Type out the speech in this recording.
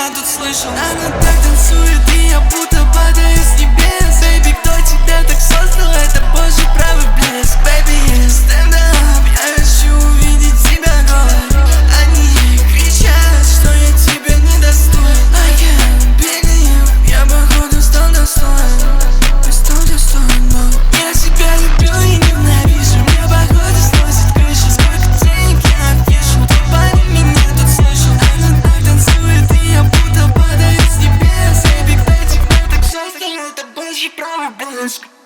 меня тут слышал. Она так танцует, и я будто падаю с небес. Baby, кто тебя так создал? Это Божий правый блеск. Baby, stand up, я хочу увидеть тебя голой. Они кричат, что я тебя недостоин. I can't believe, я походу стал достоин. Ты стал достоин, но я себя люблю и ненавижу. Мне походу сносит крышу. Сколько денег я пишу, твой парень меня тут слышал. Она так танцует, и я будто падаю с небес. Baby, кто тебя так создал? Это Божий правый блеск.